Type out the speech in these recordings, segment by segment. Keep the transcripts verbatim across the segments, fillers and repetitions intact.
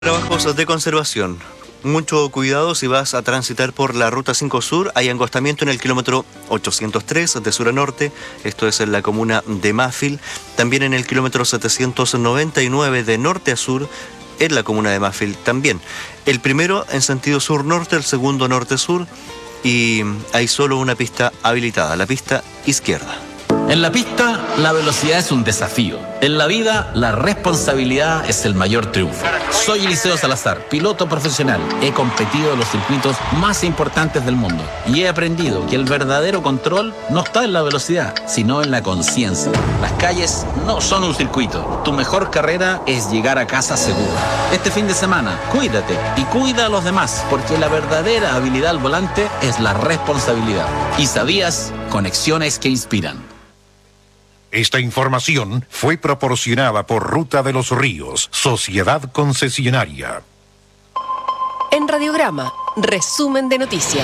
Trabajos de conservación. Mucho cuidado si vas a transitar por la Ruta cinco Sur. Hay angostamiento en el kilómetro ochocientos tres de sur a norte. Esto es en la comuna de Mafil. También en el kilómetro setecientos noventa y nueve de norte a sur en la comuna de Mafil también. El primero en sentido sur-norte, el segundo norte-sur. Y hay solo una pista habilitada, la pista izquierda. En la pista, la velocidad es un desafío. En la vida, la responsabilidad es el mayor triunfo. Soy Eliseo Salazar, piloto profesional. He competido en los circuitos más importantes del mundo y he aprendido que el verdadero control no está en la velocidad, sino en la conciencia. Las calles no son un circuito. Tu mejor carrera es llegar a casa seguro. Este fin de semana, cuídate y cuida a los demás, porque la verdadera habilidad al volante es la responsabilidad. ¿Y sabías? Conexiones que inspiran. Esta información fue proporcionada por Ruta de los Ríos, Sociedad Concesionaria. En Radiograma, resumen de noticias.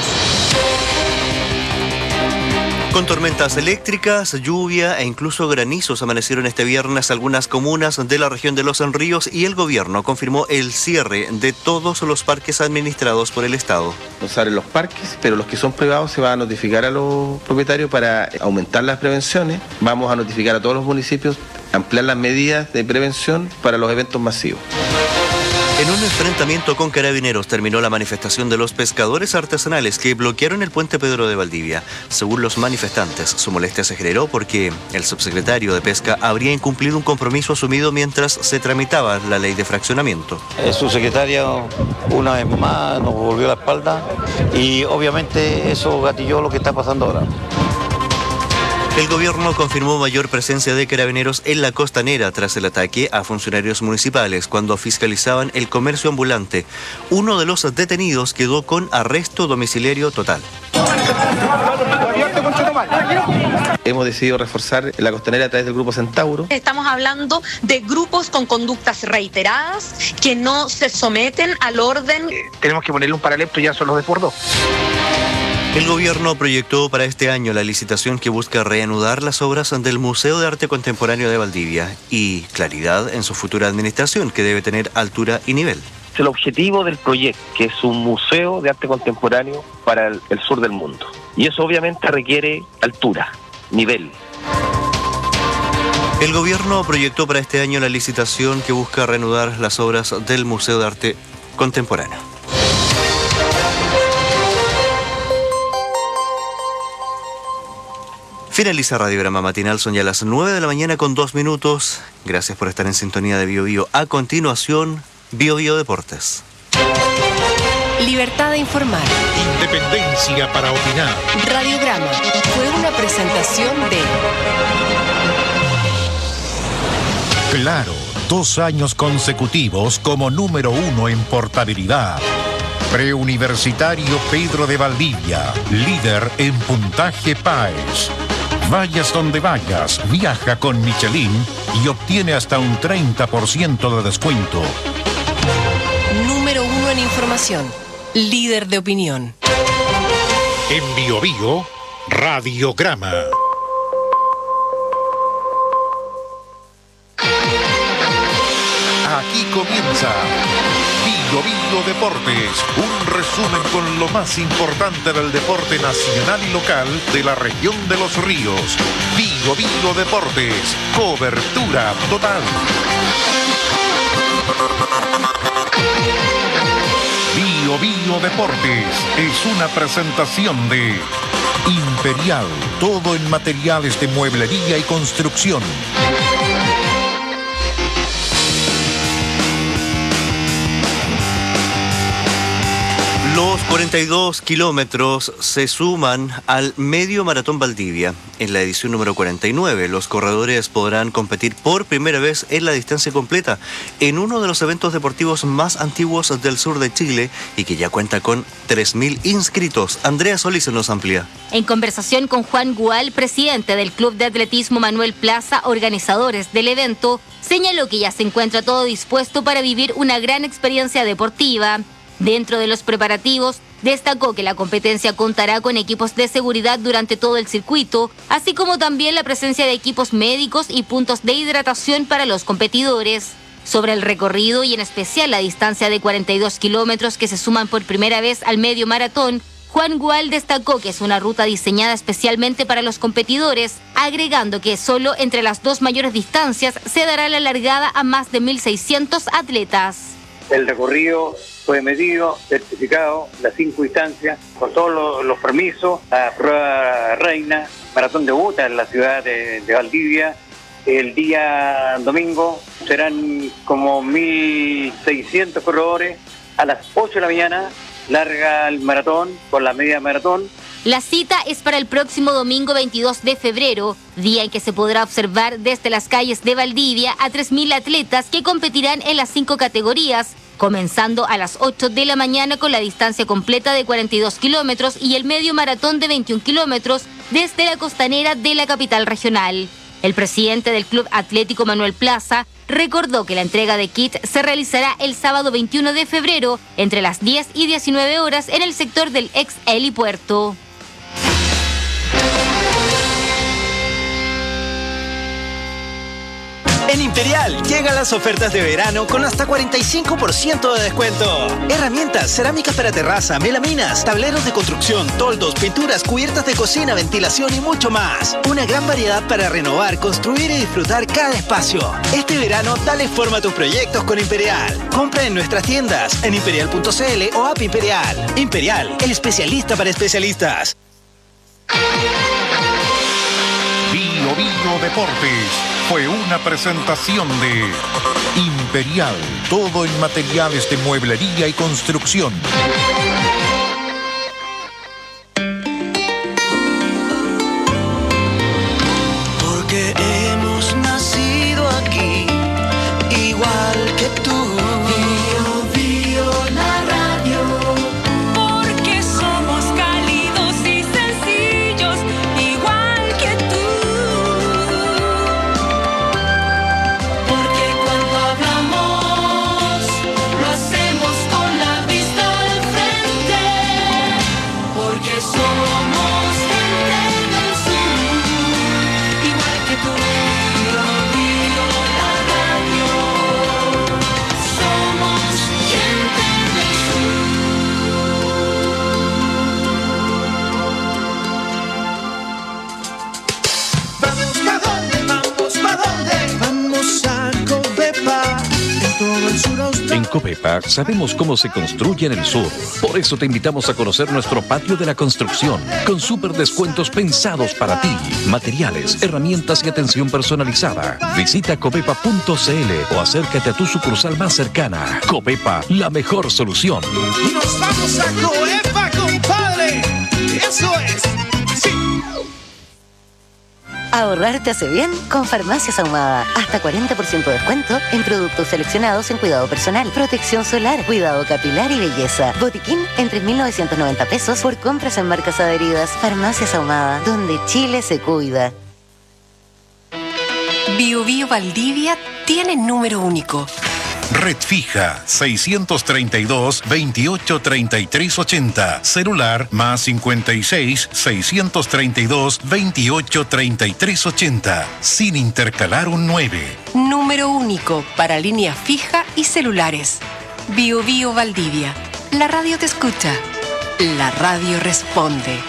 Con tormentas eléctricas, lluvia e incluso granizos amanecieron este viernes algunas comunas de la región de Los Ríos y el gobierno confirmó el cierre de todos los parques administrados por el Estado. No se abren los parques, pero los que son privados se va a notificar a los propietarios para aumentar las prevenciones. Vamos a notificar a todos los municipios, ampliar las medidas de prevención para los eventos masivos. En un enfrentamiento con carabineros terminó la manifestación de los pescadores artesanales que bloquearon el puente Pedro de Valdivia. Según los manifestantes, su molestia se generó porque el subsecretario de Pesca habría incumplido un compromiso asumido mientras se tramitaba la ley de fraccionamiento. El subsecretario una vez más nos volvió la espalda y obviamente eso gatilló lo que está pasando ahora. El gobierno confirmó mayor presencia de carabineros en la costanera tras el ataque a funcionarios municipales cuando fiscalizaban el comercio ambulante. Uno de los detenidos quedó con arresto domiciliario total. Hemos decidido reforzar la costanera a través del Grupo Centauro. Estamos hablando de grupos con conductas reiteradas que no se someten al orden. Eh, tenemos que ponerle un paralepto, ya son los de por dos. El gobierno proyectó para este año la licitación que busca reanudar las obras del Museo de Arte Contemporáneo de Valdivia y claridad en su futura administración, que debe tener altura y nivel. El objetivo del proyecto, que es un museo de arte contemporáneo para el, el sur del mundo. Y eso obviamente requiere altura, nivel. El gobierno proyectó para este año la licitación que busca reanudar las obras del Museo de Arte Contemporáneo. Finaliza Radiograma Matinal, son ya las nueve de la mañana con dos minutos. Gracias por estar en sintonía de Bio Bio. A continuación, Bio Bio Deportes. Libertad de informar. Independencia para opinar. Radiograma fue una presentación de... Claro, dos años consecutivos como número uno en portabilidad. Preuniversitario Pedro de Valdivia, líder en puntaje P A E S. Vayas donde vayas, viaja con Michelin y obtiene hasta un treinta por ciento de descuento. Número uno en información, líder de opinión. En Bio Bio, Radiograma. Aquí comienza Bio Bio Deportes, un resumen con lo más importante del deporte nacional y local de la región de Los Ríos. Bio Bio Deportes, cobertura total. Bio Bio Deportes es una presentación de Imperial, todo en materiales de mueblería y construcción. Los cuarenta y dos kilómetros se suman al Medio Maratón Valdivia. En la edición número cuarenta y nueve, los corredores podrán competir por primera vez en la distancia completa en uno de los eventos deportivos más antiguos del sur de Chile y que ya cuenta con tres mil inscritos. Andrea Solís nos amplía. En conversación con Juan Gual, presidente del Club de Atletismo Manuel Plaza, organizadores del evento, señaló que ya se encuentra todo dispuesto para vivir una gran experiencia deportiva. Dentro de los preparativos, destacó que la competencia contará con equipos de seguridad durante todo el circuito, así como también la presencia de equipos médicos y puntos de hidratación para los competidores. Sobre el recorrido y en especial la distancia de cuarenta y dos kilómetros que se suman por primera vez al medio maratón, Juan Gual destacó que es una ruta diseñada especialmente para los competidores, agregando que solo entre las dos mayores distancias se dará la largada a más de mil seiscientos atletas. El recorrido fue medido, certificado, las cinco instancias, con todos los, los permisos, la prueba reina, maratón debuta en la ciudad de, de Valdivia. El día domingo serán como mil seiscientos corredores. A las ocho de la mañana larga el maratón con la media maratón. La cita es para el próximo domingo veintidós de febrero, día en que se podrá observar desde las calles de Valdivia a tres mil atletas que competirán en las cinco categorías, comenzando a las ocho de la mañana con la distancia completa de cuarenta y dos kilómetros y el medio maratón de veintiún kilómetros desde la costanera de la capital regional. El presidente del Club Atlético Manuel Plaza recordó que la entrega de kit se realizará el sábado veintiuno de febrero entre las diez y diecinueve horas en el sector del ex helipuerto. En Imperial llegan las ofertas de verano con hasta cuarenta y cinco por ciento de descuento. Herramientas, cerámicas para terraza, melaminas, tableros de construcción, toldos, pinturas, cubiertas de cocina, ventilación y mucho más. Una gran variedad para renovar, construir y disfrutar cada espacio. Este verano dale forma a tus proyectos con Imperial. Compra en nuestras tiendas, en imperial punto c l o app Imperial. Imperial, el especialista para especialistas. Bio Bio Deportes fue una presentación de Imperial, todo en materiales de mueblería y construcción. Porque hemos nacido aquí, igual que tú. Bio, bio, la radio. Porque somos cálidos y sencillos, igual que tú. Porque cuando hablamos, lo hacemos con la vista al frente. Porque somos gente del sur, igual que tú. Bio, bio, la radio. Somos gente del Vamos, ¿pa' dónde? Vamos, ¿pa' dónde? Vamos a Covepa, en todo el sur austral. En Covepa sabemos cómo se construye en el sur. Por eso te invitamos a conocer nuestro patio de la construcción, con súper descuentos pensados para ti. Materiales, herramientas y atención personalizada. Visita covepa punto c l o acércate a tu sucursal más cercana. Covepa, la mejor solución. Nos vamos a Covepa, compadre. Eso es. Sí. Ahorrar te hace bien con Farmacias Ahumada. Hasta cuarenta por ciento de descuento en productos seleccionados en cuidado personal, protección solar, cuidado capilar y belleza. Botiquín en tres mil novecientos noventa pesos por compras en marcas adheridas. Farmacias Ahumada, donde Chile se cuida. Bio Bio Valdivia tiene número único. Red fija seiscientos treinta y dos, veintiocho treinta y tres ochenta. Celular más cincuenta y seis, seiscientos treinta y dos, veintiocho treinta y tres ochenta. Sin intercalar un nueve. Número único para línea fija y celulares. Bio Bio Valdivia. La radio te escucha. La radio responde.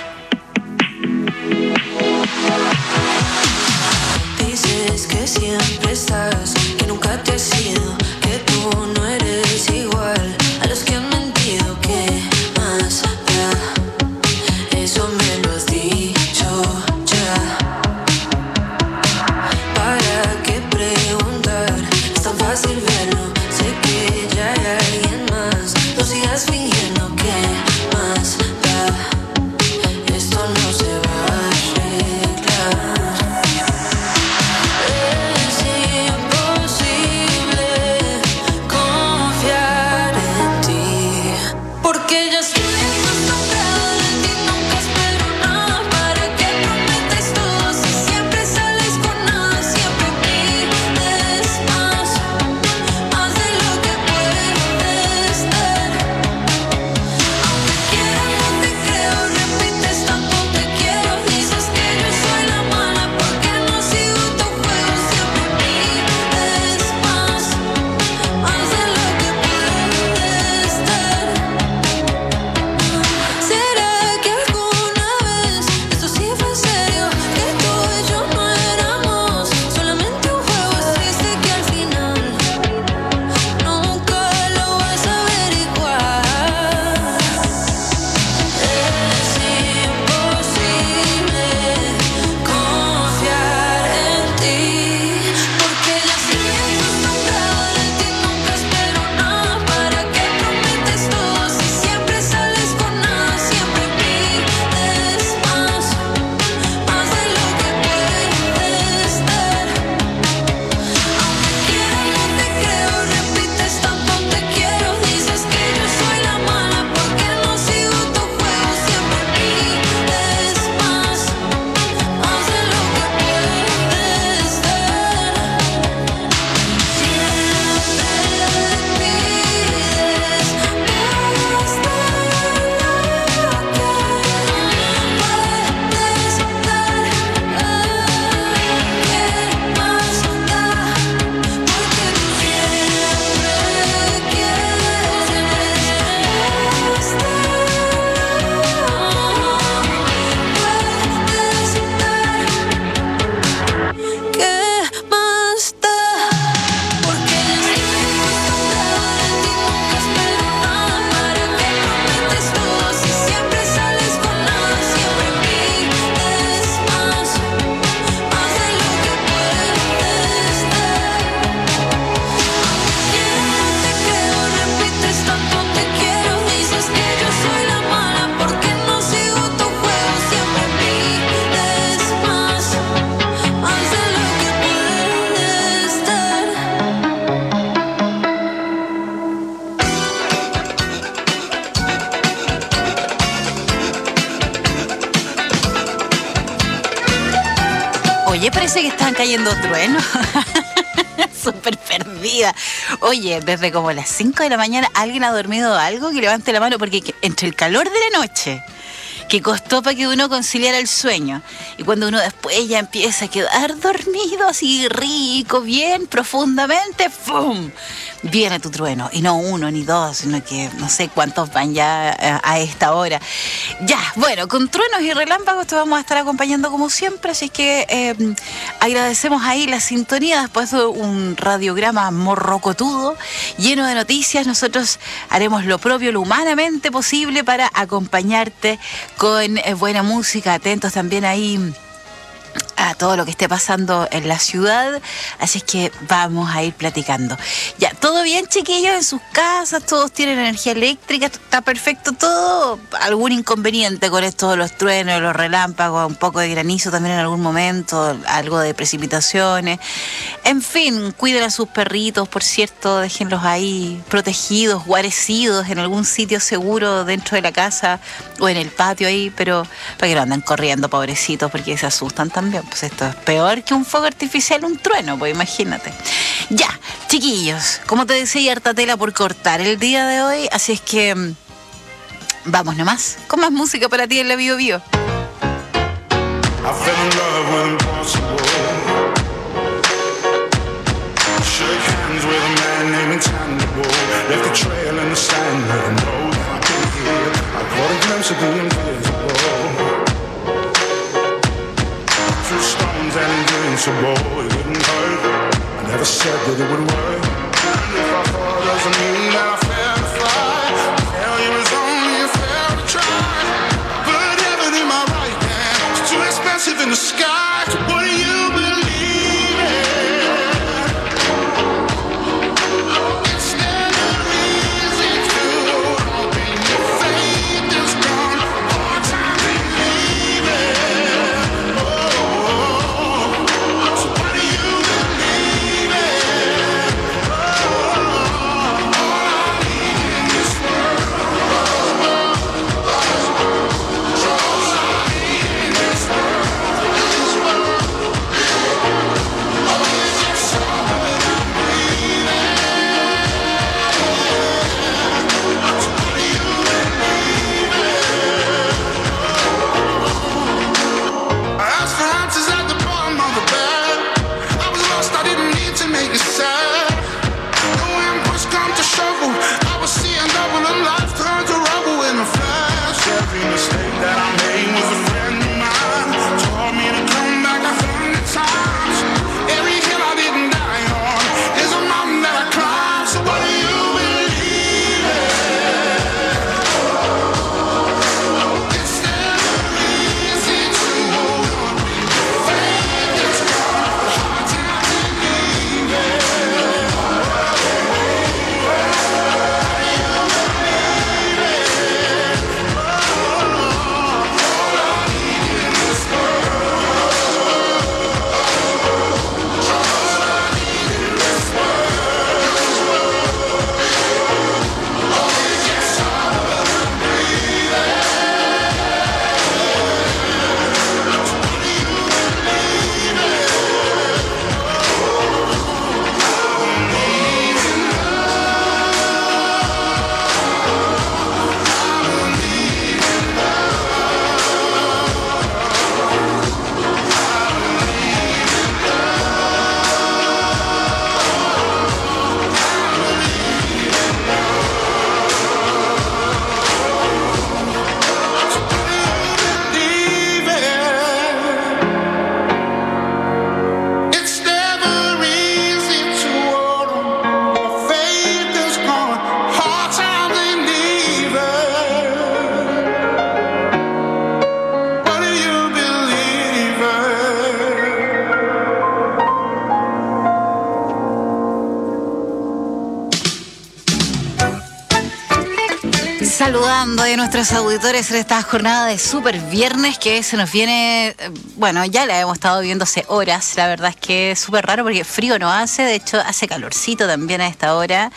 Dices que siempre estás, que nunca te has ido, que tú no eres igual a los que han mentido. ¿Qué más da? Eso me lo has dicho ya. ¿Para qué preguntar? Es tan fácil verlo. Sé que ya hay alguien más. No sigas fingiendo. ¿Qué más da? Esto no se va a arreglar. Es imposible confiar. Oye, parece que están cayendo truenos. Súper perdida. Oye, desde como las cinco de la mañana, ¿alguien ha dormido algo? Que levante la mano, porque entre el calor de la noche, que costó para que uno conciliara el sueño, y cuando uno después ya empieza a quedar dormido así rico, bien profundamente, ¡pum!, viene tu trueno. Y no uno ni dos, sino que no sé cuántos van ya a, a esta hora. Ya, bueno, con truenos y relámpagos te vamos a estar acompañando como siempre, así que eh, agradecemos ahí la sintonía después de un radiograma morrocotudo, lleno de noticias. Nosotros haremos lo propio, lo humanamente posible para acompañarte con eh, buena música, atentos también ahí a todo lo que esté pasando en la ciudad, así es que vamos a ir platicando. Ya, ¿todo bien, chiquillos? En sus casas, todos tienen energía eléctrica, está perfecto todo. ¿Algún inconveniente con esto de los truenos, los relámpagos, un poco de granizo también en algún momento, algo de precipitaciones? En fin, cuiden a sus perritos, por cierto, déjenlos ahí protegidos, guarecidos en algún sitio seguro dentro de la casa o en el patio ahí, pero para que no anden corriendo, pobrecitos, porque se asustan también. Pues esto es peor que un fuego artificial, un trueno, pues imagínate. Ya, chiquillos, como te decía, hay harta tela por cortar el día de hoy, así es que mmm, vamos nomás con más música para ti en la Bio Bio. Invincible, it didn't hurt. I never said that it would work. And if I fall, doesn't mean that I fail to fly. Failure is only a fair to try. Put heaven in my right hand, it's too expensive in the sky. So what do you believe in? It's never easy to open your faith is gone. Hard time believing. Saludando a nuestros auditores en esta jornada de Super Viernes que se nos viene, bueno, ya la hemos estado viendo hace horas, la verdad es que es súper raro porque frío no hace, de hecho hace calorcito también a esta hora,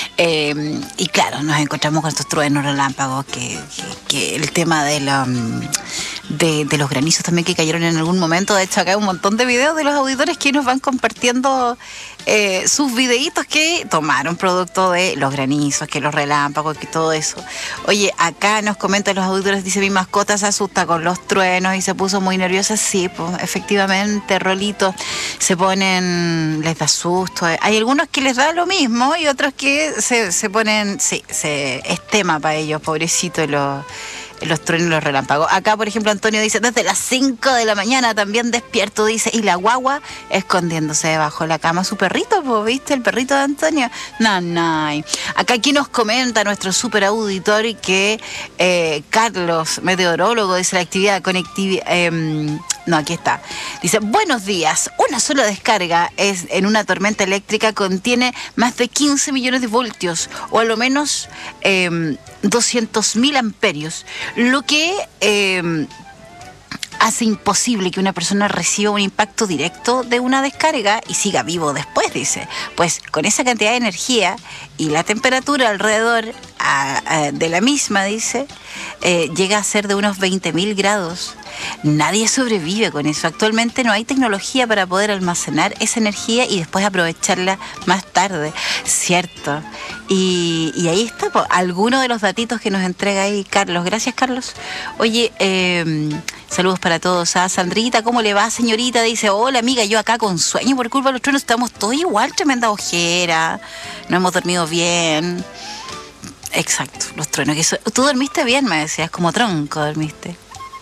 eh, y claro, nos encontramos con estos truenos relámpagos, que, que, que el tema de la, de, de los granizos también que cayeron en algún momento. De hecho, acá hay un montón de videos de los auditores que nos van compartiendo eh, sus videitos que tomaron producto de los granizos, que los relámpagos, que todo eso. Oye, acá nos comentan los auditores, dice, mi mascota se asusta con los truenos y se puso muy nerviosa. Sí, pues efectivamente, Rolito, se ponen, les da susto. Hay algunos que les da lo mismo y otros que se, se ponen, sí, se, es tema para ellos, pobrecitos los... los truenos y los relámpagos. Acá, por ejemplo, Antonio dice, desde las cinco de la mañana también despierto, dice, y la guagua escondiéndose debajo de la cama. Su perrito, ¿vos viste? El perrito de Antonio. Nanay. Acá aquí nos comenta nuestro super auditor que eh, Carlos, meteorólogo, dice la actividad conectiva... Eh, no, aquí está. Dice, buenos días. Una sola descarga es en una tormenta eléctrica contiene más de quince millones de voltios, o a lo menos eh, doscientos mil amperios, lo que eh, hace imposible que una persona reciba un impacto directo de una descarga y siga vivo después, dice. Pues con esa cantidad de energía y la temperatura alrededor a, a, de la misma, dice, eh, llega a ser de unos veinte mil grados. Nadie sobrevive con eso. Actualmente no hay tecnología para poder almacenar esa energía y después aprovecharla más tarde, ¿cierto? Y, y ahí está, pues, alguno de los datitos que nos entrega ahí Carlos. Gracias, Carlos. Oye, eh, saludos para todos. A Sandrita, ¿cómo le va, señorita? Dice, hola, amiga, yo acá con sueño por culpa de los truenos. Estamos todos igual, tremenda ojera. No hemos dormido bien. Exacto, los truenos. Que eso, tú dormiste bien, me decías, como tronco dormiste.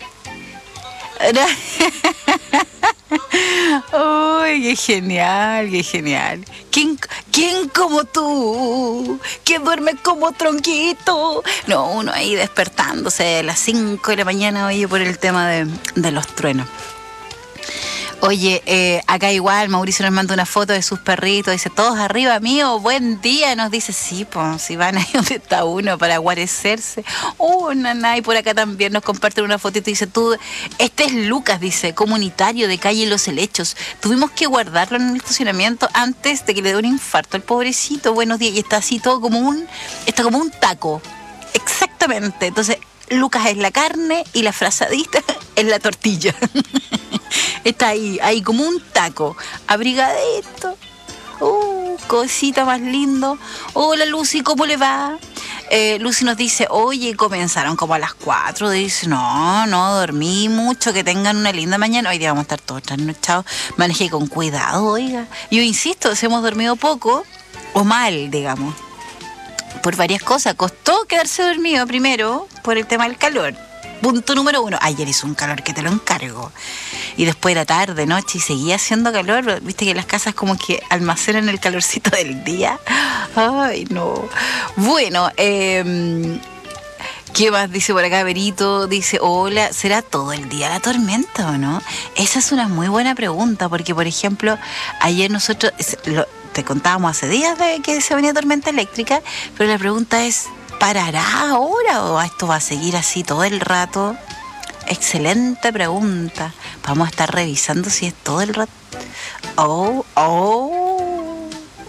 Uy, qué genial, qué genial. ¿Quién, ¿Quién como tú? Que duerme como tronquito. No, uno ahí despertándose a las cinco de la mañana, oye, por el tema de, de los truenos. Oye, eh, acá igual Mauricio nos manda una foto de sus perritos, dice, todos arriba mío, buen día, nos dice, sí, pues, si van ahí donde está uno para guarecerse. Oh, nanay, por acá también nos comparten una fotito, dice, tú, este es Lucas, dice, comunitario de calle Los Helechos, tuvimos que guardarlo en el estacionamiento antes de que le dé un infarto al pobrecito, buenos días, y está así todo como un, está como un taco, exactamente, entonces Lucas es la carne y la frazadita es la tortilla. Está ahí, ahí como un taco, abrigadito. Uh, cosita más lindo. Hola, Lucy, ¿cómo le va? Eh, Lucy nos dice, oye, comenzaron como a las cuatro. Dice, no, no, dormí mucho, que tengan una linda mañana. Hoy día vamos a estar todos trasnochados. Maneje con cuidado, oiga. Yo insisto, si hemos dormido poco o mal, digamos, por varias cosas. Costó quedarse dormido primero por el tema del calor. Punto número uno. Ayer hizo un calor que te lo encargo. Y después era tarde, noche, y seguía haciendo calor. Viste que las casas como que almacenan el calorcito del día. Ay, no. Bueno, eh, ¿qué más dice por acá? Berito dice, hola, ¿será todo el día la tormenta o no? Esa es una muy buena pregunta, porque, por ejemplo, ayer nosotros, lo, te contábamos hace días de que se venía tormenta eléctrica, pero la pregunta es, ¿parará ahora o esto va a seguir así todo el rato? Excelente pregunta. Vamos a estar revisando si es todo el rato. Oh, oh.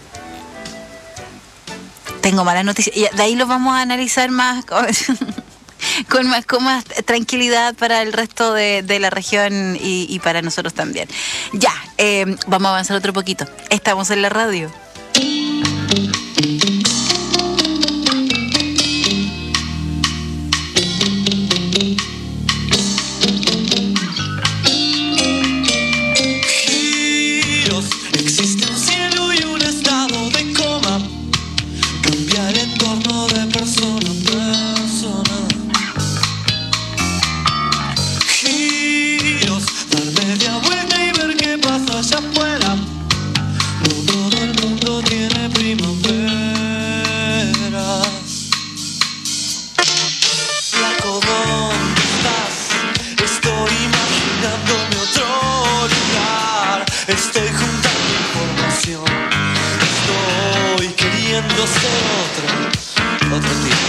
Tengo malas noticias. Y de ahí lo vamos a analizar más con, con, más, con más tranquilidad para el resto de, de la región y, y para nosotros también. Ya, eh, vamos a avanzar otro poquito. Estamos en la radio. Estoy juntando información, estoy queriendo ser otro, otro tipo.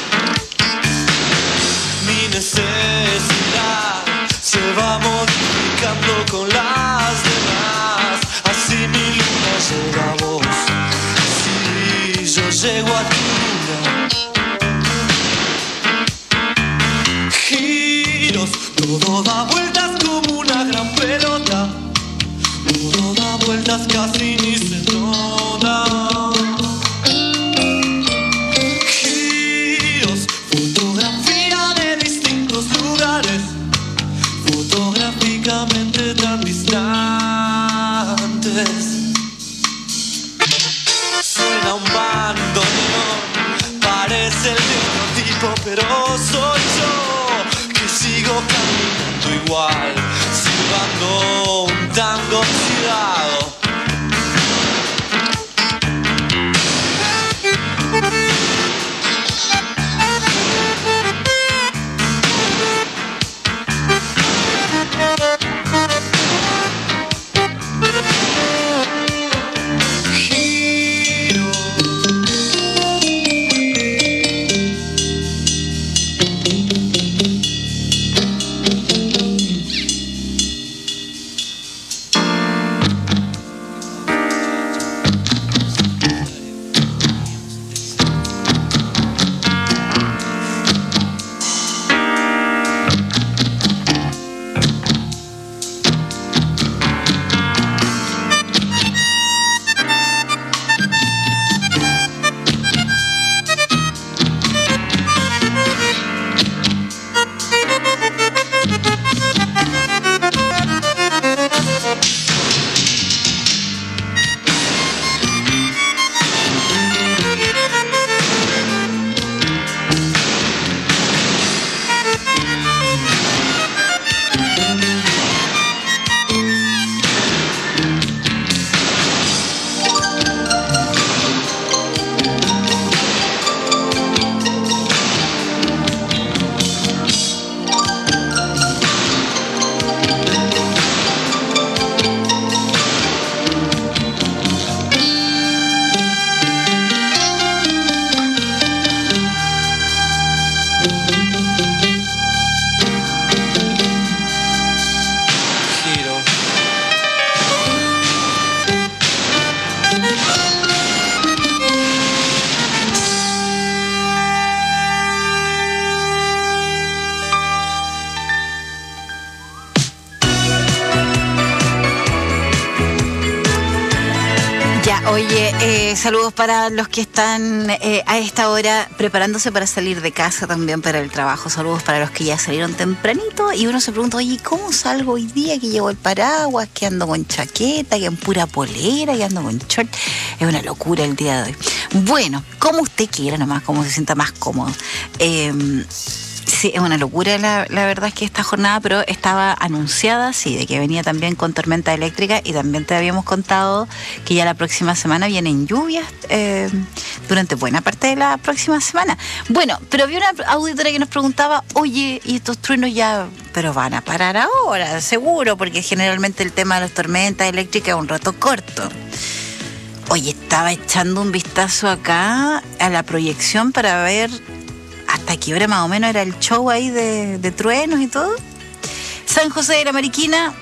Mi necesidad se va modificando con las demás. Así mi luna llega a vos, así yo llego a tu luna. Giros, tu Todo da vueltas como una gran pelota, todo da vueltas casi ni se nota. Giros, fotografía de distintos lugares, fotográficamente tan distantes. Suena un bandoneón, parece el de otro tipo, pero soy yo que sigo caminando igual, silbando un tango oxidado. Oye, eh, saludos para los que están eh, a esta hora preparándose para salir de casa, también para el trabajo. Saludos para los que ya salieron tempranito y uno se pregunta, oye, ¿cómo salgo hoy día? Que llevo el paraguas, que ando con chaqueta, que en pura polera, que ando con short. Es una locura el día de hoy. Bueno, como usted quiera nomás, como se sienta más cómodo. Eh, Sí, es una locura la, la verdad es que esta jornada, pero estaba anunciada, sí, de que venía también con tormenta eléctrica y también te habíamos contado que ya la próxima semana vienen lluvias eh, durante buena parte de la próxima semana. Bueno, pero había una auditora que nos preguntaba, oye, ¿y estos truenos ya, pero van a parar ahora? Seguro, porque generalmente el tema de las tormentas eléctricas es un rato corto. Oye, estaba echando un vistazo acá a la proyección para ver hasta qué hora más o menos era el show ahí de, de truenos y todo. San José de la Mariquina,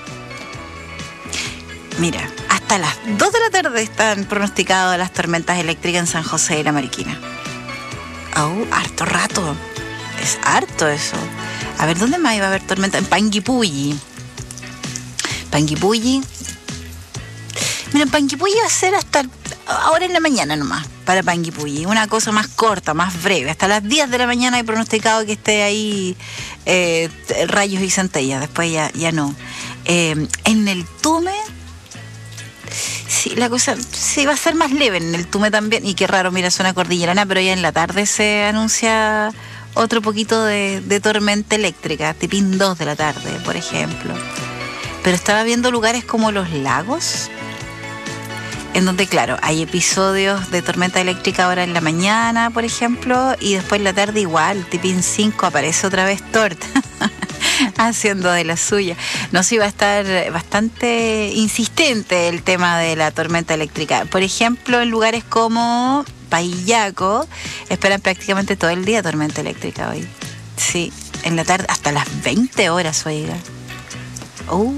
mira, hasta las dos de la tarde están pronosticadas las tormentas eléctricas en San José de la Mariquina. Oh, harto rato. Es harto eso. A ver, ¿dónde más iba a haber tormenta? En Panguipulli. Panguipulli. Mira, en Panguipulli va a ser hasta ahora en la mañana nomás, para Panguipulli. Una cosa más corta, más breve. Hasta las diez de la mañana hay pronosticado que esté ahí eh, rayos y centellas. Después ya, ya no. Eh, en el Tume, sí, la cosa sí va a ser más leve en el Tume también. Y qué raro, mira, zona cordillerana, pero ya en la tarde se anuncia otro poquito de, de tormenta eléctrica, tipín dos de la tarde, por ejemplo. Pero estaba viendo lugares como Los Lagos, en donde, claro, hay episodios de tormenta eléctrica ahora en la mañana, por ejemplo, y después en la tarde igual, tipín cinco, aparece otra vez Tort, haciendo de la suya. No sé, iba a estar bastante insistente el tema de la tormenta eléctrica. Por ejemplo, en lugares como Paillaco, esperan prácticamente todo el día tormenta eléctrica hoy. Sí, en la tarde, hasta las veinte horas, oiga. Uh.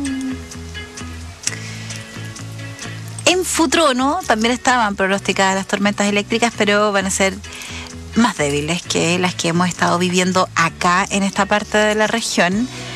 En Futrono también estaban pronosticadas las tormentas eléctricas, pero van a ser más débiles que las que hemos estado viviendo acá en esta parte de la región.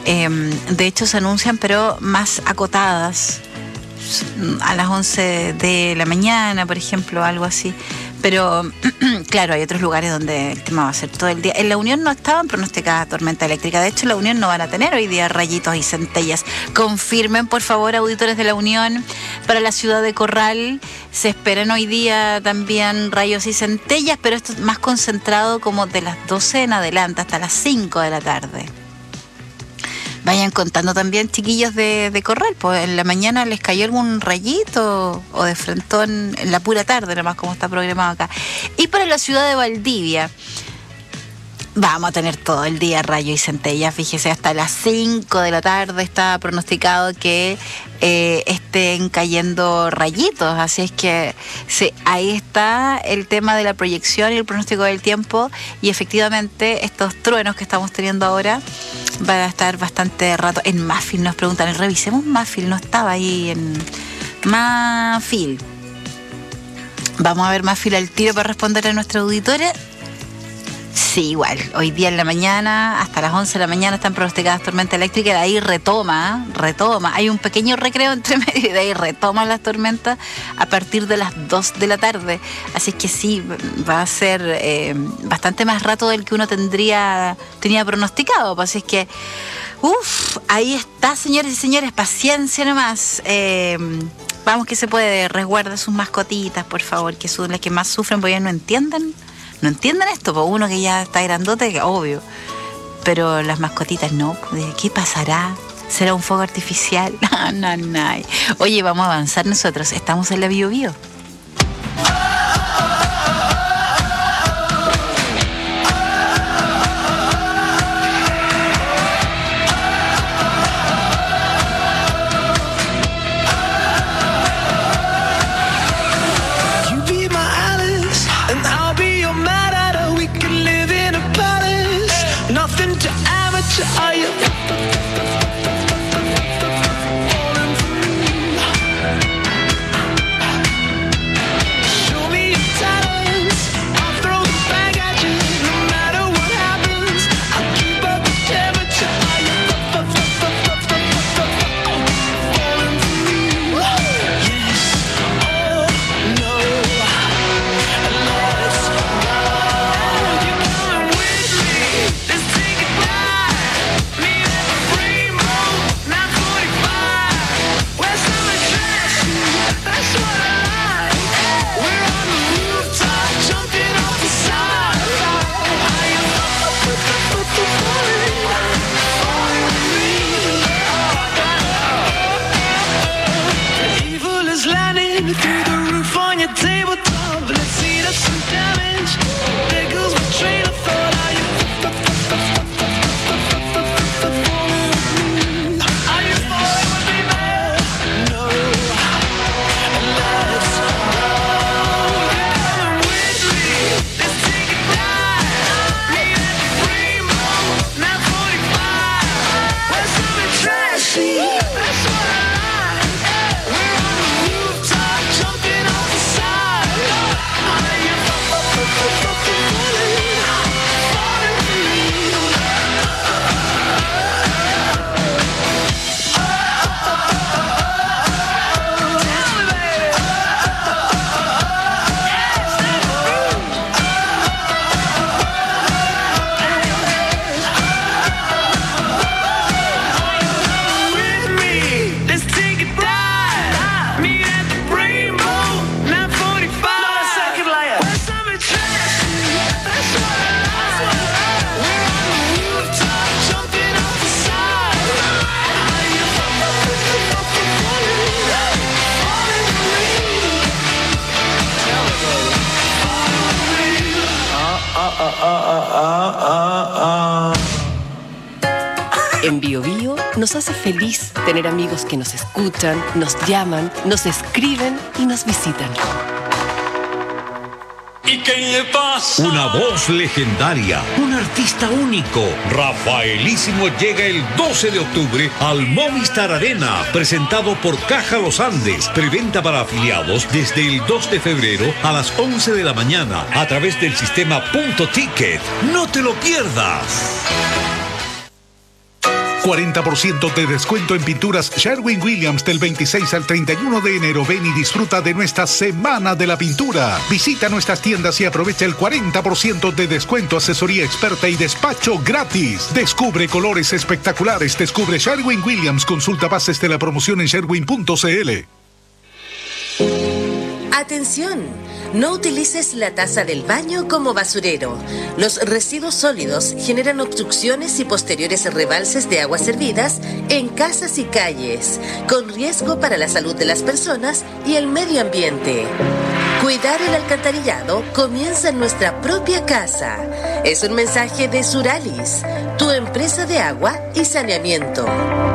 Eh, de hecho, se anuncian, pero más acotadas, a las once de la mañana, por ejemplo, algo así. Pero, claro, hay otros lugares donde el tema va a ser todo el día. En La Unión no estaban pronosticadas tormenta eléctrica. De hecho, en La Unión no van a tener hoy día rayitos y centellas. Confirmen, por favor, auditores de La Unión. Para la ciudad de Corral se esperan hoy día también rayos y centellas, pero esto es más concentrado como de las doce en adelante, hasta las cinco de la tarde. Vayan contando también, chiquillos de, de Corral, pues en la mañana les cayó algún rayito o de frentón en la pura tarde, nomás como está programado acá. Y para la ciudad de Valdivia, vamos a tener todo el día rayos y centellas. Fíjese, hasta las cinco de la tarde está pronosticado que eh, estén cayendo rayitos. Así es que sí, ahí está el tema de la proyección y el pronóstico del tiempo. Y efectivamente, estos truenos que estamos teniendo ahora van a estar bastante rato. En Mafil nos preguntan, revisemos Mafil, no estaba ahí en Mafil. Vamos a ver Mafil al tiro para responder a nuestra auditores. Sí, igual. Hoy día en la mañana, hasta las once de la mañana están pronosticadas tormentas eléctricas. De ahí retoma, retoma. Hay un pequeño recreo entre medio y de ahí retoman las tormentas a partir de las dos de la tarde. Así que sí, va a ser eh, bastante más rato del que uno tendría tenía pronosticado. Así es que, uff, ahí está, señores y señores. Paciencia nomás. Eh, vamos que se puede. Resguarda sus mascotitas, por favor, que son las que más sufren porque ya no entienden. No entienden esto, pues uno que ya está grandote, obvio. Pero las mascotitas no. ¿Qué pasará? ¿Será un fuego artificial? No, no, no. Oye, vamos a avanzar nosotros. Estamos en la Bio Bio. Are you? Show me your talents. I'll throw them back at you. No matter what happens, I'll keep up the temperature. Are you falling for me? Yes. Oh no. Let's go. You're coming with me. Let's take it back. Through the roof on your tabletop, let's eat up some damage. There goes my train of thought. Are you falling with me? Are you falling with me, man? No. Let's go. You're coming with me. Let's take it down. Meet at the Rainbow, nine forty-five. Where's something trashy? That's what I like. We're on the rooftop, jumping off the side. Are you falling for with me? Let's take it down. Meet at the Rainbow, nine forty-five. Not a second layer. Where's something trashy? That's what I like. We're on the rooftop, jumping off the side. Are you falling for me? Tell me, baby. Uh, uh, uh, uh, uh, uh, uh. En Bio Bio nos hace feliz tener amigos que nos escuchan, nos llaman, nos escriben y nos visitan. ¿Y qué le pasa? Una voz legendaria, un artista único. Rafaelísimo llega el doce de octubre al Movistar Arena, presentado por Caja Los Andes. Preventa para afiliados desde el dos de febrero a las once de la mañana a través del sistema Punto Ticket. No te lo pierdas. cuarenta por ciento de descuento en pinturas Sherwin-Williams del veintiséis al treinta y uno de enero. Ven y disfruta de nuestra Semana de la Pintura. Visita nuestras tiendas y aprovecha el cuarenta por ciento de descuento, asesoría experta y despacho gratis. Descubre colores espectaculares. Descubre Sherwin-Williams. Consulta bases de la promoción en sherwin punto c l. Atención, no utilices la taza del baño como basurero. Los residuos sólidos generan obstrucciones y posteriores rebalses de aguas servidas en casas y calles, con riesgo para la salud de las personas y el medio ambiente. Cuidar el alcantarillado comienza en nuestra propia casa. Es un mensaje de Suralis, tu empresa de agua y saneamiento.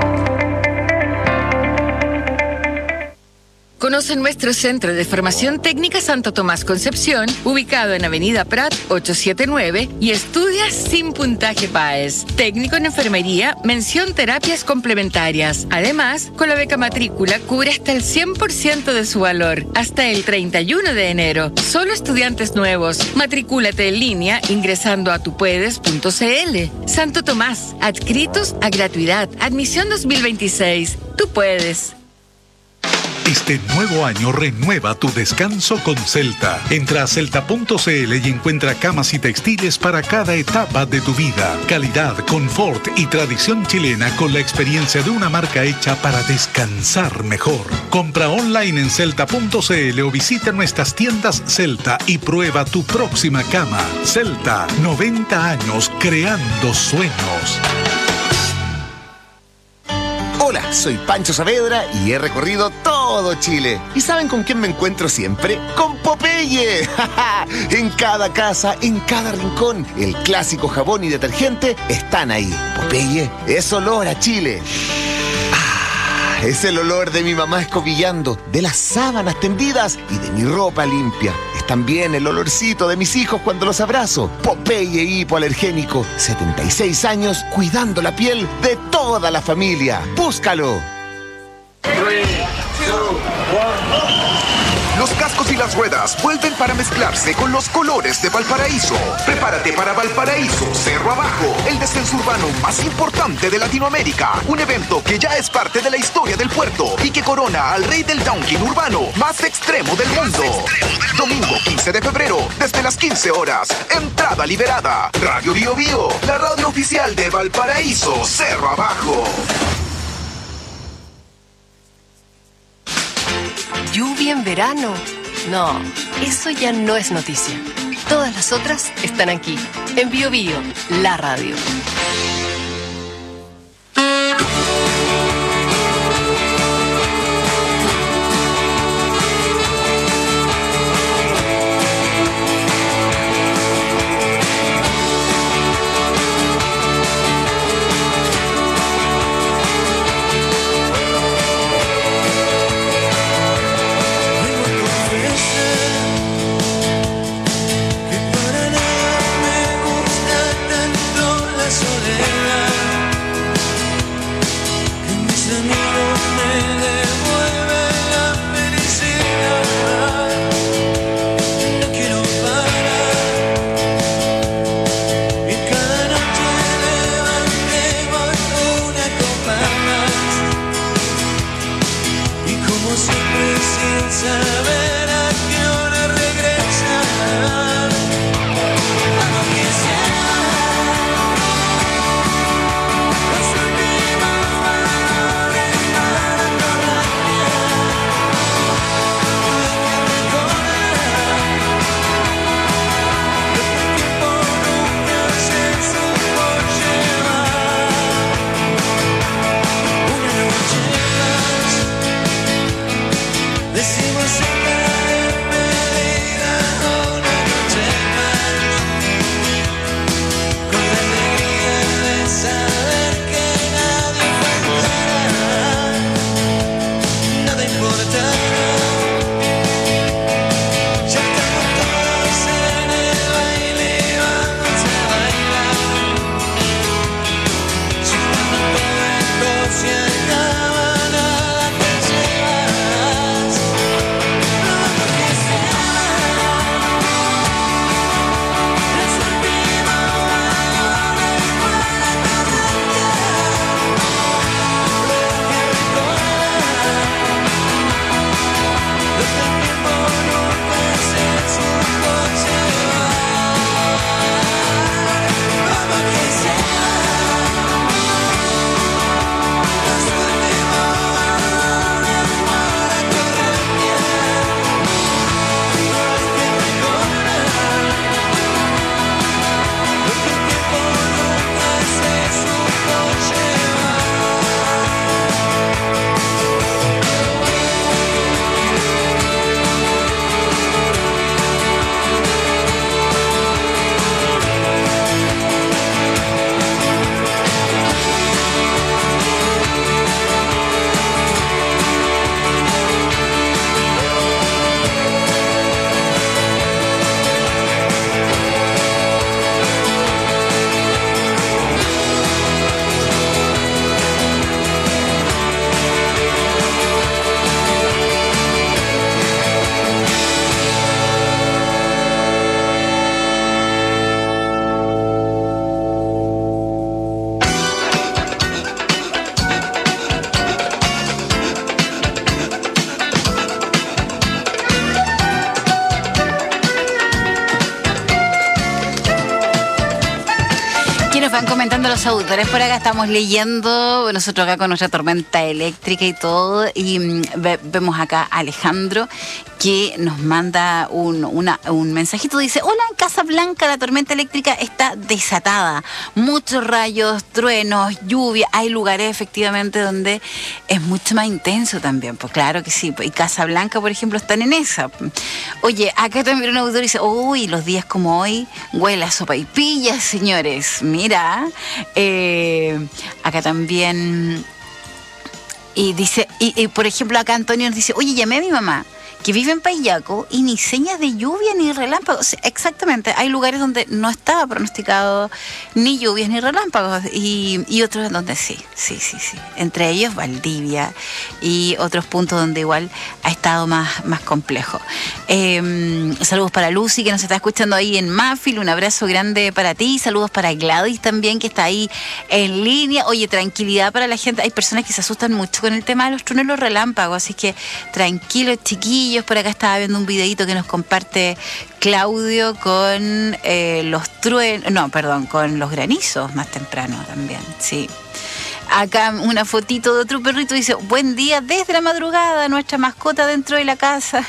Conoce nuestro Centro de Formación Técnica Santo Tomás Concepción, ubicado en Avenida Prat ochocientos setenta y nueve, y estudia sin puntaje P A E S. Técnico en enfermería, mención terapias complementarias. Además, con la beca matrícula cubre hasta el cien por ciento de su valor, hasta el treinta y uno de enero. Solo estudiantes nuevos. Matricúlate en línea ingresando a tupuedes punto c l. Santo Tomás, adscritos a gratuidad. Admisión dos mil veintiséis. Tú puedes. Este nuevo año renueva tu descanso con Celta. Entra a celta punto c l y encuentra camas y textiles para cada etapa de tu vida. Calidad, confort y tradición chilena con la experiencia de una marca hecha para descansar mejor. Compra online en celta punto c l o visita nuestras tiendas Celta y prueba tu próxima cama. Celta, noventa años creando sueños. Hola, soy Pancho Saavedra y he recorrido todo Chile. ¿Y saben con quién me encuentro siempre? ¡Con Popeye! En cada casa, en cada rincón, el clásico jabón y detergente están ahí. Popeye es olor a Chile. Ah, es el olor de mi mamá escobillando, de las sábanas tendidas y de mi ropa limpia. Es también el olorcito de mis hijos cuando los abrazo. Popeye hipoalergénico, setenta y seis años cuidando la piel de toda la familia. ¡Búscalo! Los cascos y las ruedas vuelven para mezclarse con los colores de Valparaíso. Prepárate para Valparaíso Cerro Abajo, el descenso urbano más importante de Latinoamérica. Un evento que ya es parte de la historia del puerto y que corona al rey del downhill urbano más extremo del mundo. Domingo quince de febrero, desde las quince horas. Entrada liberada. Radio Bio Bio, la radio oficial de Valparaíso Cerro Abajo. ¿Lluvia en verano? No, eso ya no es noticia. Todas las otras están aquí, en Bio Bio, la radio. Soledad. nos van comentando los auditores por acá, estamos leyendo, nosotros acá con nuestra tormenta eléctrica y todo, y mm, ve, vemos acá a Alejandro que nos manda un, una, un mensajito, dice: hola, en Casablanca la tormenta eléctrica está desatada, muchos rayos, truenos, lluvia, hay lugares efectivamente donde es mucho más intenso también, pues claro que sí, y Casablanca por ejemplo están en esa. Oye, acá también un auditor dice: uy, los días como hoy huele a sopaipillas, señores, mira, eh, acá también, y dice, y, y por ejemplo acá Antonio nos dice: oye, llamé a mi mamá que vive en Payaco y ni señas de lluvia ni relámpagos. Sí, exactamente, hay lugares donde no estaba pronosticado ni lluvias ni relámpagos y, y otros donde sí, sí, sí, sí. Entre ellos Valdivia y otros puntos donde igual ha estado más, más complejo. Eh, saludos para Lucy que nos está escuchando ahí en Mafil, un abrazo grande para ti, saludos para Gladys también que está ahí en línea. Oye, tranquilidad para la gente, hay personas que se asustan mucho con el tema de los truenos y los relámpagos, así que tranquilos, chiquillos. Por acá estaba viendo un videito que nos comparte Claudio con eh, los truenos, no, perdón, con los granizos más temprano también, sí. Acá una fotito de otro perrito dice: buen día desde la madrugada, nuestra mascota dentro de la casa.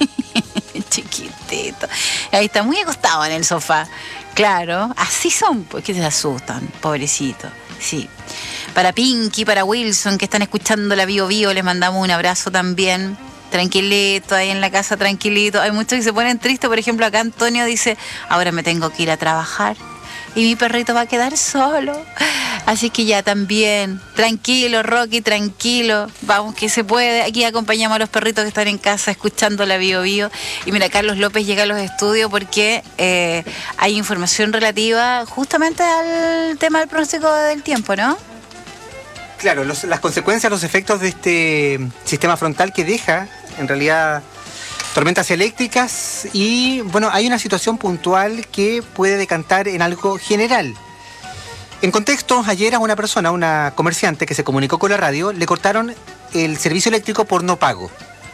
Chiquitito. Ahí está muy acostado en el sofá. Claro, así son, pues que se asustan, pobrecito. Sí. Para Pinky, para Wilson, que están escuchando la Bio Bio, les mandamos un abrazo también. Tranquilito, ahí en la casa, tranquilito. Hay muchos que se ponen tristes, por ejemplo, acá Antonio dice: ahora me tengo que ir a trabajar y mi perrito va a quedar solo. Así que ya también, tranquilo, Rocky, tranquilo. Vamos que se puede. Aquí acompañamos a los perritos que están en casa escuchando la Bio Bio. Y mira, Carlos López llega a los estudios porque eh, hay información relativa justamente al tema del pronóstico del tiempo, ¿no? Claro, los, las consecuencias, los efectos de este sistema frontal que deja, en realidad, tormentas eléctricas y, bueno, hay una situación puntual que puede decantar en algo general. En contexto, ayer a una persona, una comerciante que se comunicó con la radio, le cortaron el servicio eléctrico por no pago.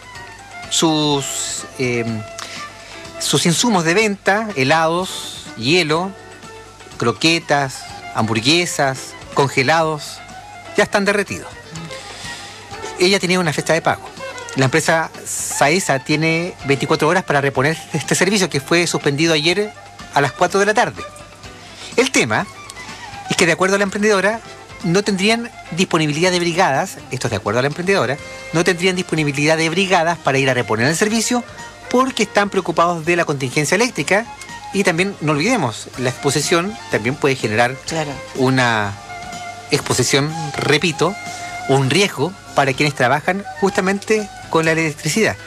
Sus, eh, sus insumos de venta, helados, hielo, croquetas, hamburguesas, congelados, ya están derretidos. Ella tenía una fecha de pago. La empresa Saesa tiene veinticuatro horas para reponer este servicio que fue suspendido ayer a las cuatro de la tarde. El tema es que de acuerdo a la emprendedora no tendrían disponibilidad de brigadas, esto es de acuerdo a la emprendedora, no tendrían disponibilidad de brigadas para ir a reponer el servicio porque están preocupados de la contingencia eléctrica y también, no olvidemos, la exposición también puede generar claro. una exposición, repito, un riesgo para quienes trabajan justamente con la electricidad.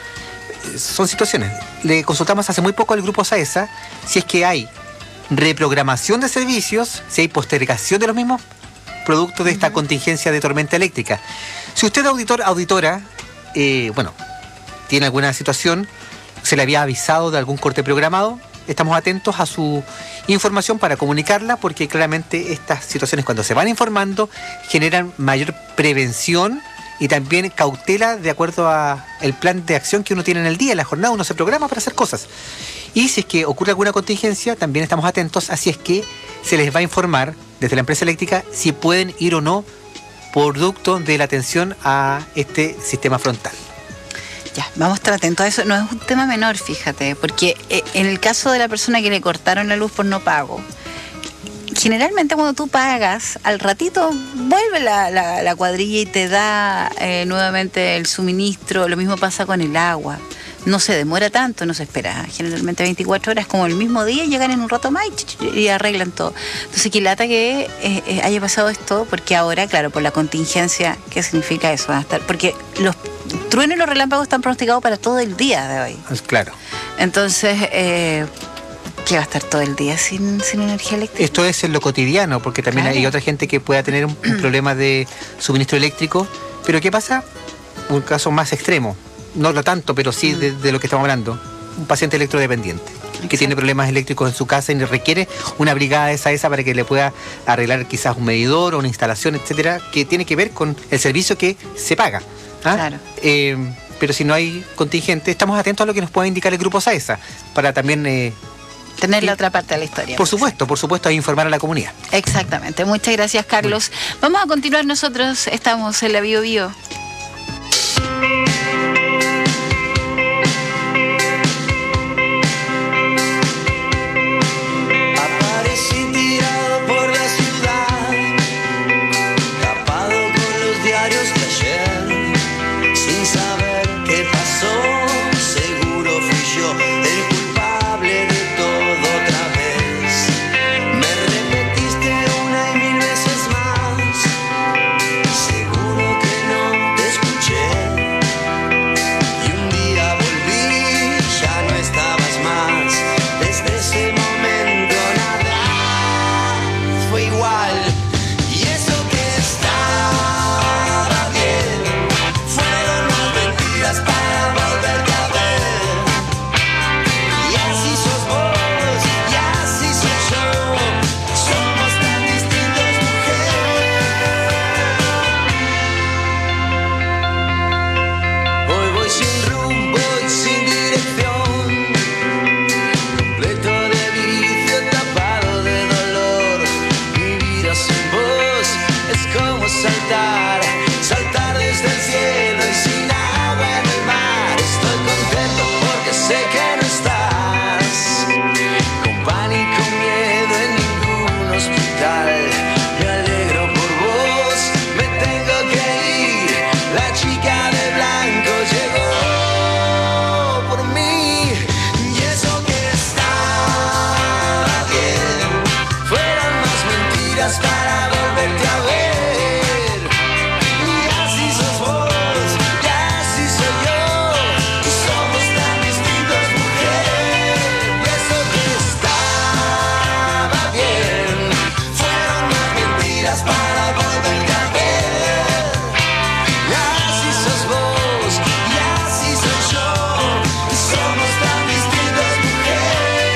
Son situaciones. Le consultamos hace muy poco al grupo Saesa si es que hay reprogramación de servicios, si hay postergación de los mismos producto de esta uh-huh. contingencia de tormenta eléctrica. Si usted, auditor, auditora, eh, bueno, tiene alguna situación, se le había avisado de algún corte programado, estamos atentos a su información para comunicarla, porque claramente estas situaciones, cuando se van informando, generan mayor prevención y también cautela de acuerdo a el plan de acción que uno tiene en el día, en la jornada, uno se programa para hacer cosas. Y si es que ocurre alguna contingencia, también estamos atentos, así es que se les va a informar desde la empresa eléctrica si pueden ir o no producto de la atención a este sistema frontal. Ya, vamos a estar atentos a eso. No es un tema menor, fíjate, porque en el caso de la persona que le cortaron la luz por no pago, generalmente cuando tú pagas, al ratito vuelve la, la, la cuadrilla y te da eh, nuevamente el suministro. Lo mismo pasa con el agua. No se demora tanto, no se espera generalmente veinticuatro horas, como el mismo día, llegan en un rato más y, y arreglan todo. Entonces, qué lata que eh, eh, haya pasado esto, porque ahora, claro, por la contingencia, ¿qué significa eso? Van a estar, porque los truenos y los relámpagos están pronosticados para todo el día de hoy. Claro. Entonces, eh, ¿qué va a estar todo el día sin, sin energía eléctrica? Esto es en lo cotidiano, porque también claro. hay otra gente que pueda tener un, un problema de suministro eléctrico. Pero ¿qué pasa? Un caso más extremo. No lo tanto, pero sí de, de lo que estamos hablando. Un paciente electrodependiente Exacto. que tiene problemas eléctricos en su casa y requiere una brigada de esa esa para que le pueda arreglar quizás un medidor o una instalación, etcétera, que tiene que ver con el servicio que se paga. ¿ah? Claro. Eh, pero si no hay contingente, estamos atentos a lo que nos pueda indicar el grupo Saesa para también eh, tener Y- la otra parte de la historia. Por supuesto, por supuesto, a informar a la comunidad. Exactamente. Muchas gracias, Carlos. Vamos a continuar nosotros. Estamos en la Bio Bio. Aparecí tirado por la ciudad, tapado con los diarios de ayer, sin saber qué pasó. Seguro fui yo el culpable de todo otra vez. Me repetiste una y mil veces más, seguro que no te escuché. Y un día volví, ya no estabas más. Desde ese momento nada fue igual. Y eso que estaba bien fueron más mentiras para volverte a ver. Y así sos vos, y así soy yo. Somos tan distintos, mujer. Hoy voy sin rumbo y sin dirección, completo de vicio, tapado de dolor. Mi vida sin vos es como saltar, saltar desde el cielo y sin agua en el mar. Estoy contento porque sé que no estás, con pánico, miedo en ningún hospital. Me alegro por vos, me tengo que ir. La chica de blanco llegó por mí. Y eso que estaba bien fueron más mentiras para volverte a ver. Y así sos vos, y así soy yo. Somos tan distintos, mujer. Y eso que estaba bien fueron más mentiras para volverte a ver. Y así sos vos, y así soy yo. Somos tan distintos, mujer.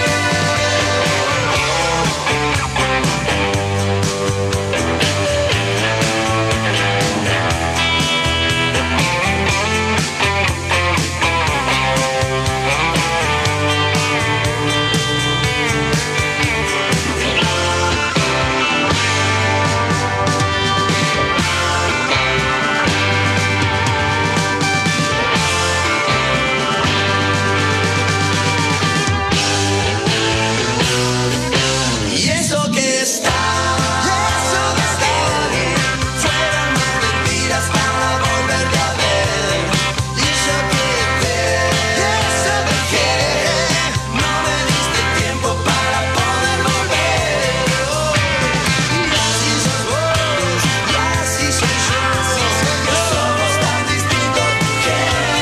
Y eso que está, eso que está bien, fueron más mentiras para volverte a ver. Y eso que te, eso dejé, no me diste tiempo para poder volver. Y así sos vos, y así soy yo. Somos tan distintos, mujer.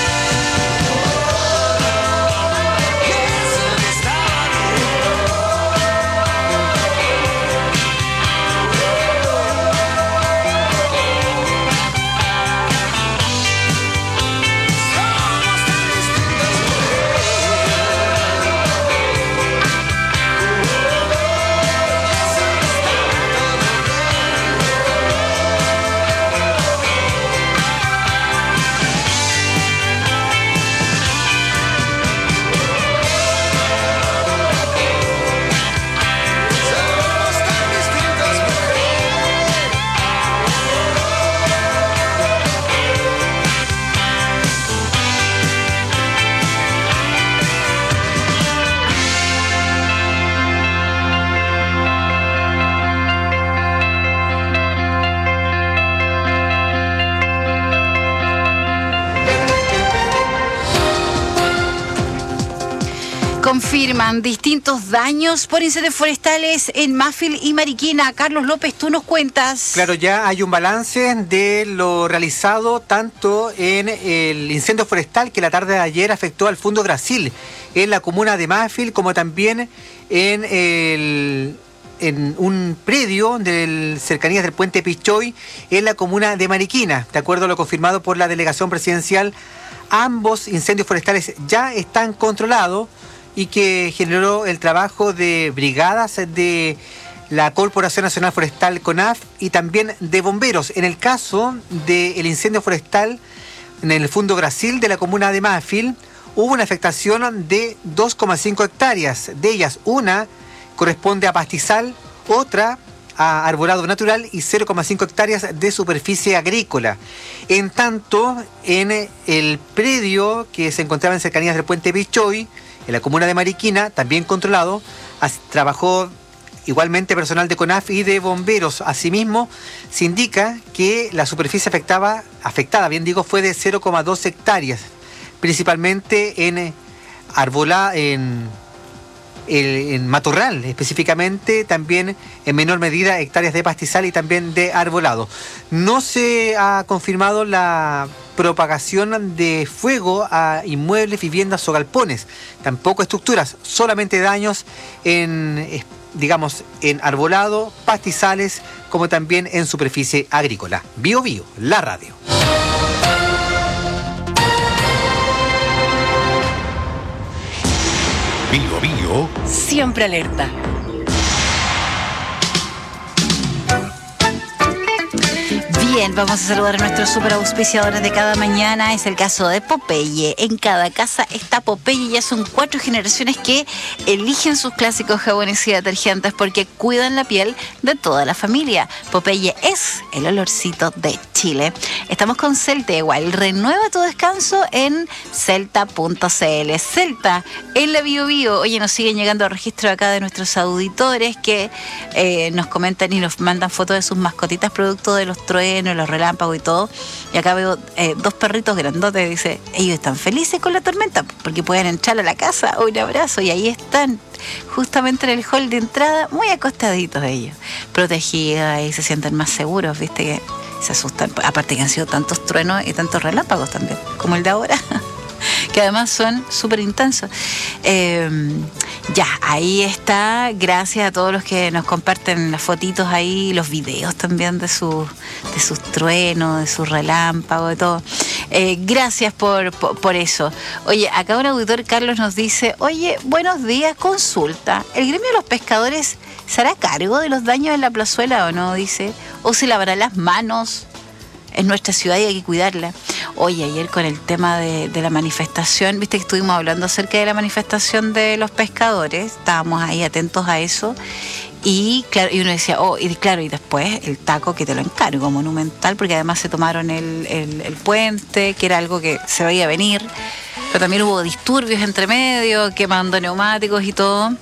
Y eso que está Confirman distintos daños por incendios forestales en Mafil y Mariquina. Carlos López, tú nos cuentas. Claro, ya hay un balance de lo realizado tanto en el incendio forestal que la tarde de ayer afectó al Fundo Brasil en la comuna de Mafil, como también en el en un predio de cercanías del puente Pichoy en la comuna de Mariquina. De acuerdo a lo confirmado por la delegación presidencial, ambos incendios forestales ya están controlados y que generó el trabajo de brigadas de la Corporación Nacional Forestal CONAF y también de bomberos. En el caso del incendio forestal en el Fundo Brasil de la comuna de Mafil, hubo una afectación de dos coma cinco hectáreas. De ellas, una corresponde a pastizal, otra a arbolado natural y cero coma cinco hectáreas de superficie agrícola. En tanto, en el predio que se encontraba en cercanías del puente Pichoy, en la comuna de Mariquina, también controlado, as- trabajó igualmente personal de CONAF y de bomberos. Asimismo, se indica que la superficie afectada, afectada bien digo, fue de cero coma dos hectáreas, principalmente en arbolada, en en matorral, específicamente también en menor medida hectáreas de pastizal y también de arbolado. No se ha confirmado la propagación de fuego a inmuebles, viviendas o galpones, tampoco estructuras, solamente daños en, digamos, en arbolado, pastizales, como también en superficie agrícola. Bio Bio, la radio. Bio Bio. Siempre alerta. Bien, vamos a saludar a nuestros super auspiciadores de cada mañana. Es el caso de Popeye. En cada casa está Popeye. Ya son cuatro generaciones que eligen sus clásicos jabones y detergentes porque cuidan la piel de toda la familia. Popeye es el olorcito de Chile. Estamos con Celta igual. Renueva tu descanso en celta punto c l. Celta, en la Bio Bio. Oye, nos siguen llegando registros acá de nuestros auditores que eh, nos comentan y nos mandan fotos de sus mascotitas producto de los truenos, los relámpagos y todo. Y acá veo eh, dos perritos grandotes. Dice, ellos están felices con la tormenta porque pueden entrar a la casa. Un abrazo. Y ahí están, justamente en el hall de entrada, muy acostaditos ellos, protegidos, y se sienten más seguros, viste, que se asustan. Aparte que han sido tantos truenos y tantos relámpagos también, como el de ahora, que además son súper intensos. Eh, ya, ahí está. Gracias a todos los que nos comparten las fotitos ahí, los videos también de, su, de sus truenos, de sus relámpagos, de todo. Eh, gracias por, por, por eso. Oye, acá un auditor, Carlos, nos dice, oye, buenos días, consulta. ¿El gremio de los pescadores se hará cargo de los daños en la plazuela o no? Dice, o se lavará las manos. Es nuestra ciudad y hay que cuidarla. Oye, ayer con el tema de, de la manifestación, viste que estuvimos hablando acerca de la manifestación de los pescadores, estábamos ahí atentos a eso, y claro, y uno decía, oh, y claro, y después el taco que te lo encargo, monumental, porque además se tomaron el, el, el puente, que era algo que se veía venir, pero también hubo disturbios entre medio, quemando neumáticos y todo.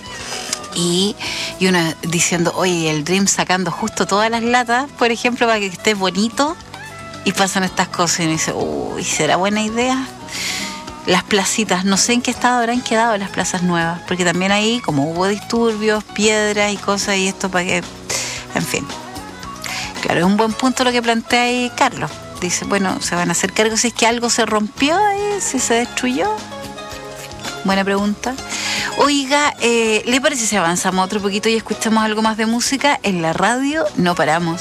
Y, y uno diciendo, oye, el Dream sacando justo todas las latas, por ejemplo, para que esté bonito, y pasan estas cosas y uno dice, uy, ¿será buena idea? Las placitas, no sé en qué estado habrán quedado las plazas nuevas, porque también ahí, como hubo disturbios, piedras y cosas, y esto para que, en fin. Claro, es un buen punto lo que plantea ahí Carlos. Dice, bueno, se van a hacer cargo si es que algo se rompió ahí, si se destruyó. Buena pregunta. Oiga, eh, ¿le parece si avanzamos otro poquito y escuchamos algo más de música? En la radio no paramos.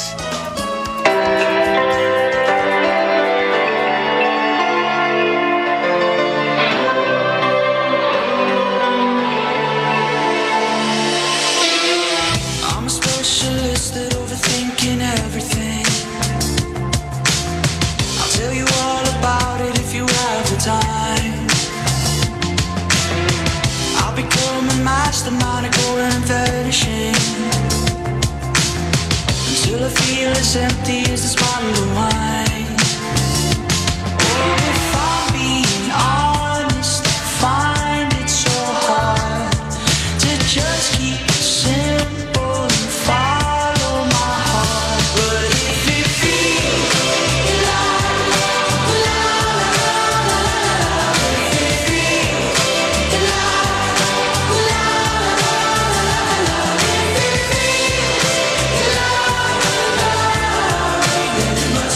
I'm a specialist at overthinking everything. I'll tell you all about it if you have the time. I'll become a mastermind of going vanishing until I feel as empty as this bottle of wine. Oh, if I'm being honest, I find it so hard to just keep it simple and follow my heart. But if it feels la la la la la, if it feels la la la la, if it feels la la la, then it must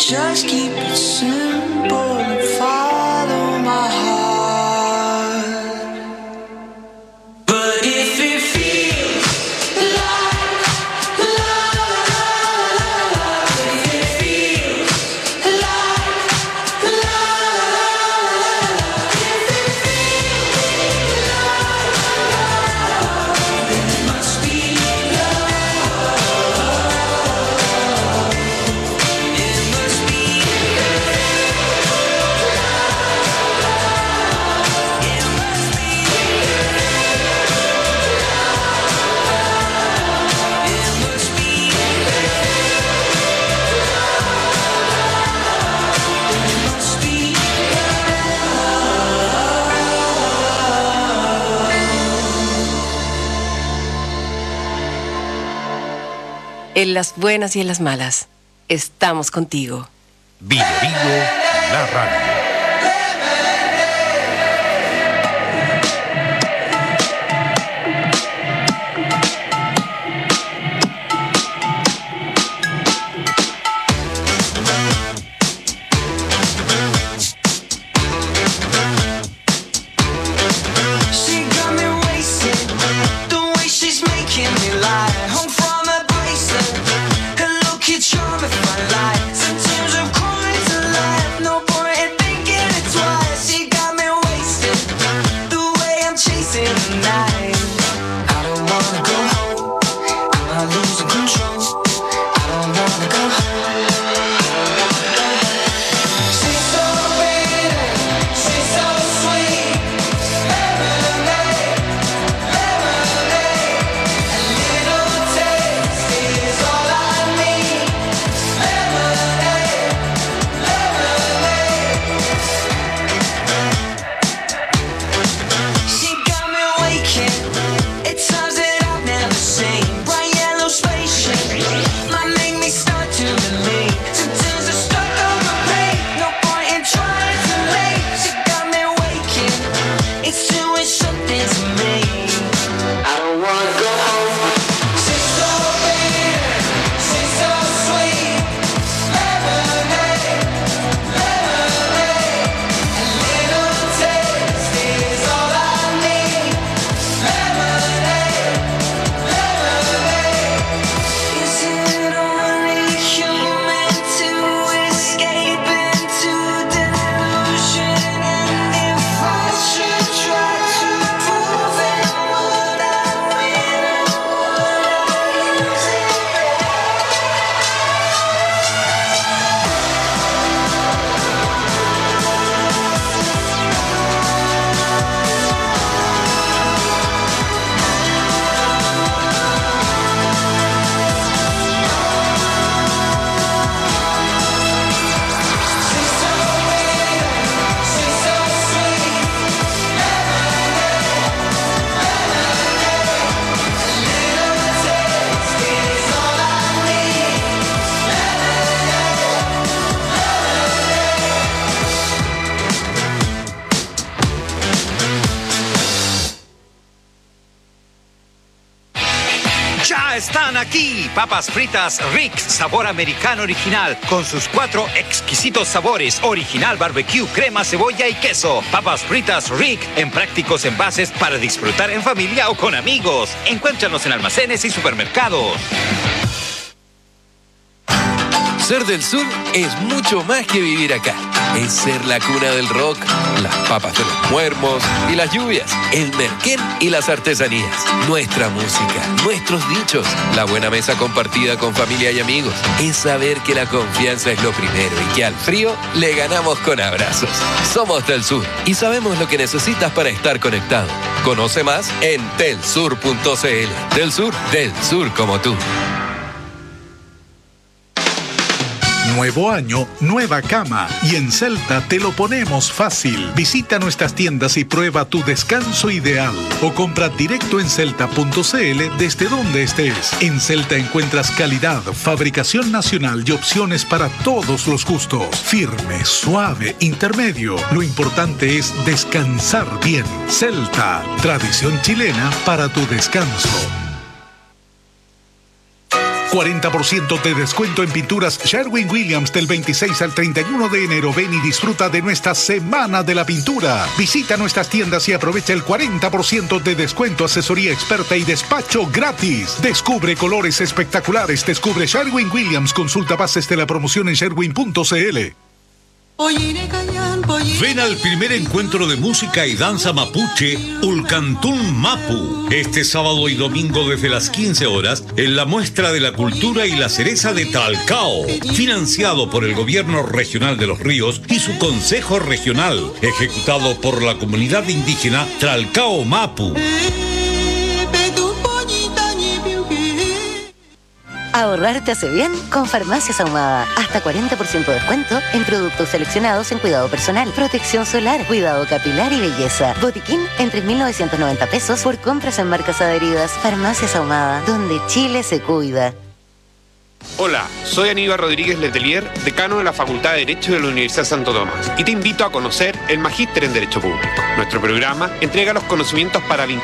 Just keep it simple and follow my heart. But if it feels like love, if it feels like love, if it feels like love, then it must be En las buenas y en las malas, estamos contigo. Vivo, vivo, la radio. She got me wasted, the way she's making me lie. Home from a bracelet, her look you charm if I lie. Sometimes I'm crying to life, no point in thinking it twice. She got me wasted, the way I'm chasing the night. I don't wanna go home, I'm not losing control. I don't wanna go home. She's so pretty, she's so sweet. Lemonade, lemonade, a little taste is all I need. Lemonade, lemonade. She got me waking at times that I've never seen. Bright yellow spaceship might make me start to believe. Sometimes I'm stuck on repeat, no point in trying to leave. She got me waking, it's doing something to me. I don't wanna go home. She's so pretty, she's so sweet. Lemonade, lemonade, a little taste is all I need. Lemonade, lemonade. Is it only human to escape into delusion? And if I should try to prove it, would I win or would I lose it? She's so pretty, she's so sweet. Lemonade, lemonade, a little taste is all I need. Lemonade, Ya están aquí, papas fritas Rick, sabor americano original, con sus cuatro exquisitos sabores, original barbecue, crema, cebolla y queso. Papas fritas Rick, en prácticos envases para disfrutar en familia o con amigos. Encuéntranos en almacenes y supermercados. Ser del sur es mucho más que vivir acá. Es ser la cuna del rock, las papas de los muermos y las lluvias, el merquén y las artesanías, nuestra música, nuestros dichos, la buena mesa compartida con familia y amigos. Es saber que la confianza es lo primero y que al frío le ganamos con abrazos. Somos del sur y sabemos lo que necesitas para estar conectado. Conoce más en telsur punto c l. Del sur, del sur como tú. Nuevo año, nueva cama. Y en Celta te lo ponemos fácil. Visita nuestras tiendas y prueba tu descanso ideal. O compra directo en celta punto c l desde donde estés. En Celta encuentras calidad, fabricación nacional y opciones para todos los gustos. Firme, suave, intermedio. Lo importante es descansar bien. Celta, tradición chilena para tu descanso. cuarenta por ciento de descuento en pinturas Sherwin-Williams del veintiséis al treinta y uno de enero. Ven y disfruta de nuestra Semana de la Pintura. Visita nuestras tiendas y aprovecha el cuarenta por ciento de descuento, asesoría experta y despacho gratis. Descubre colores espectaculares. Descubre Sherwin-Williams. Consulta bases de la promoción en sherwin punto c l. Ven al primer encuentro de música y danza mapuche Ulcantún Mapu, este sábado y domingo desde las quince horas en la Muestra de la Cultura y la Cereza de Talcao, financiado por el Gobierno Regional de Los Ríos y su Consejo Regional, ejecutado por la comunidad indígena Talcao Mapu. Ahorrar te hace bien con Farmacias Ahumada. Hasta cuarenta por ciento de descuento en productos seleccionados en cuidado personal, protección solar, cuidado capilar y belleza. Botiquín en tres mil novecientos noventa pesos por compras en marcas adheridas. Farmacias Ahumada, donde Chile se cuida. Hola, soy Aníbal Rodríguez Letelier, decano de la Facultad de Derecho de la Universidad Santo Tomás, y te invito a conocer el Magíster en Derecho Público. Nuestro programa entrega los conocimientos para vincular